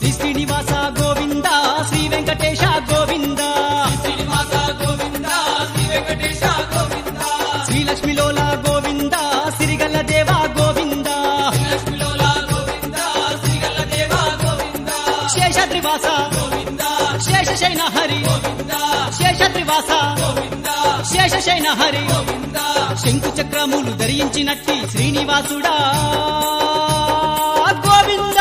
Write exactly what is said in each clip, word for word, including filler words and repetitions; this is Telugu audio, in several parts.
శ్రీ శ్రీనివాస గోవింద శ్రీ వెంకటేశ గోవింద శ్రీనివాస గోవింద శ్రీ వెంకటేశ గోవింద శ్రీలక్ష్మిలోల గోవింద సిరిగల్ల దేవ గోవింద లక్ష్మిలోల గోవింద శ్రీగల్ల దేవ గోవింద శేషద్రివాస గోవింద శేషశయన హరి గోవింద శేషద్రివాస గోవింద శేషశయన హరి గోవింద శంకు చక్రములు ధరించినట్టి శ్రీనివాసుడా గోవింద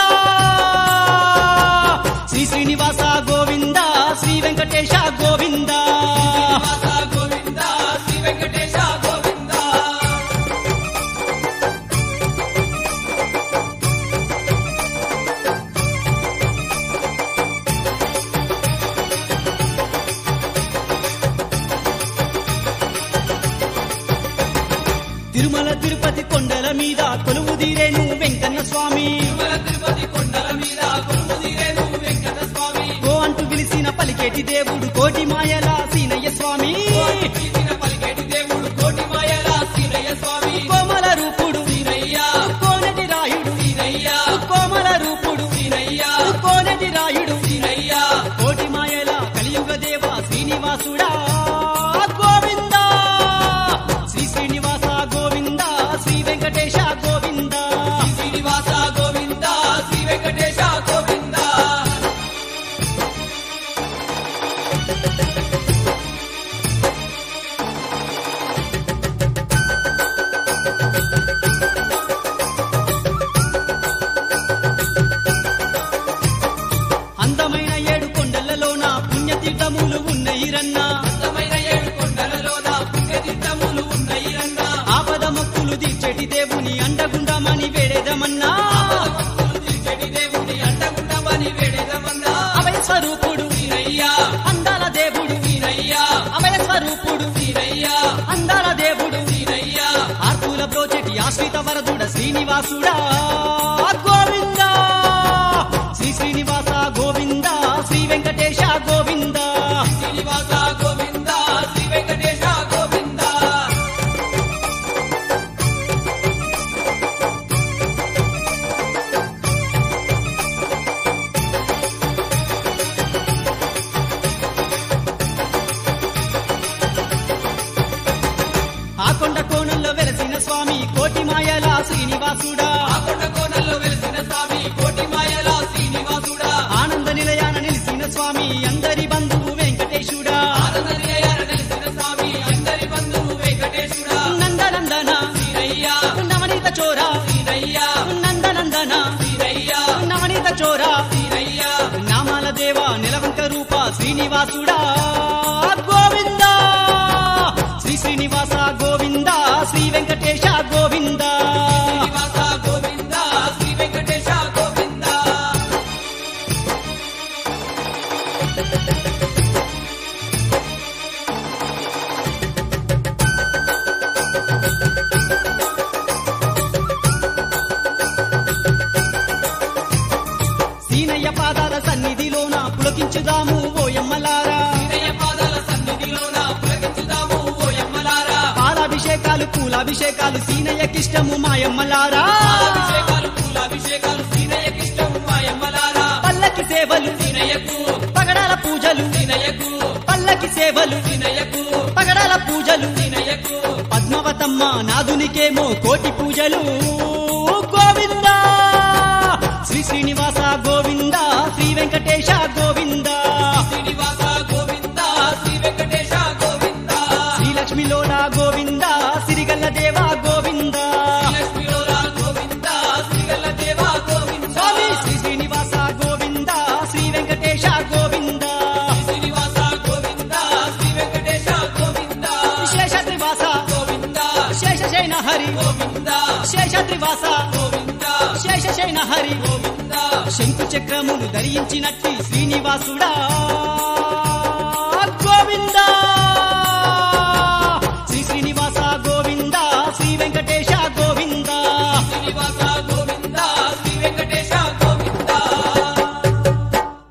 శ్రీ శ్రీనివాస గోవింద శ్రీ వెంకటేశ గోవింద శ్రీనివాస గోవింద శ్రీ వెంకటేశ గోవింద తిరుమల తిరుపతి కొండల మీద కొలువు తీరేను వెంకన్న స్వామి తిరుమల తిరుపతి కొండల మీద కొలువుదీరేను వెంకట స్వామి గో అంటూ పిలిచిన పలికేటి దేవుడు కోటి మాయల సీనయ్య స్వామి పిలిచిన పలికేటి దేవుడు కోటి మాయల సీనయ్య స్వామి కోమల రూపుడు సీనయ్య కోనటి రాయుడు సీనయ్య కోమల రూపుడు సీనయ్య కోనటి రాయుడు సీనయ్య కోటి మాయల కలియుగ దేవ శ్రీనివాసుడా గోవింద శ్రీ శ్రీనివాస గోవింద శ్రీ వెంకటేశ గోవింద శ్రీనివాస గోవింద శ్రీ వెంకటేశ గోవింద అందమైన ఏడు కొండలలోన పుణ్యతీర్థములు ఉన్నాయి రన్నా అందమైన ఏడు కొండలలోన పుణ్యతీర్థములు ఉన్నాయి రంగా ఆపద మొక్కులు తీర్చేటి దేవుని అండగుండమని వేడేదమన్నా భక్తులు తీర్చేటి దేవుని అండగుండమని వేడేదమన్నా అభయ స్వరూపుడు సీనయ్య అందాల దేవుడు సీనయ్య అభయ స్వరూపుడు సీనయ్య అందాల దేవుడు సీనయ్య ఆర్పుల బ్రోచెటి ఆశ్రిత వరదుడ శ్రీనివాసుడా గోవింద శ్రీ శ్రీనివాస గోవింద శ్రీ వెంకటేశ గోవింద శ్రీనివాస గోవింద శ్రీ వెంకటేశ గోవింద ఆ కొండ కోణంలో వెలసిన స్వామి కోటి మాయల శ్రీనివాసుడా ఆ కొండ కోనల్లో వెలిసిన స్వామి కోటి మాయల శ్రీనివాసుడా ఆనంద నిలయాన నిలిచిన స్వామి అందరి బంధువు వెంకటేశుడా ఆనంద నిలయాన నిలిసిన స్వామి అందరి బంధువు వెంకటేశుడా నందనందన సీనయ్య నవనీత చోర సీనయ్య నందనందన సీనయ్య నవనీత చోర సీనయ్య నామాల దేవ నిలవంక రూప శ్రీనివాసుడా గోవింద శ్రీ శ్రీనివాస గోవింద శ్రీ వెంకటేశ గోవింద శ్రీనివాస గోవింద శ్రీ వెంకటేశ గోవింద సీనయ్య పాదాల సన్నిధిలోన పులకించుదాము ఓయమ్మలారా సీనయ్య పాదాల సన్నిధిలోన పులకించుదాము ఓయమ్మలారా పాలాభిషేకాలు పూలాభిషేకాలు సీనయ్యకిష్టము మాయమ్మలారా అభిషేకాలు పూలాభిషేకాలు సీనయ్యకిష్టము మాయమ్మలారా పల్లకి సేవలు సీనయ్యకు పగడాల పూజలు సీనయ్యకు పల్లకి సేవలు సీనయ్యకు పగడాల పూజలు సీనయ్యకు పద్మవతమ్మ నాదునికేమో కోటి పూజలు గోవింద శ్రీ శ్రీనివాస గోవింద శ్రీ వెంకటేశ గోవింద శ్రీనివాస గోవింద శ్రీ వెంకటేశ గోవింద శ్రీలక్ష్మిలోల గోవింద సిరిగల్ల దేవ గోవింద లక్ష్మీలోల గోవింద శ్రీగల్ల దేవ గోవింద స్వామి శ్రీ శ్రీనివాస గోవింద శ్రీ వెంకటేశ గోవింద శ్రీనివాస గోవింద శ్రీ వెంకటేశ గోవింద శేషద్రివాస గోవింద శేషశయన హరి గోవింద శేషద్రివాస గోవింద శేషశయన హరి గోవింద శంకు చక్రములు ధరించినట్టి శ్రీనివాసుడా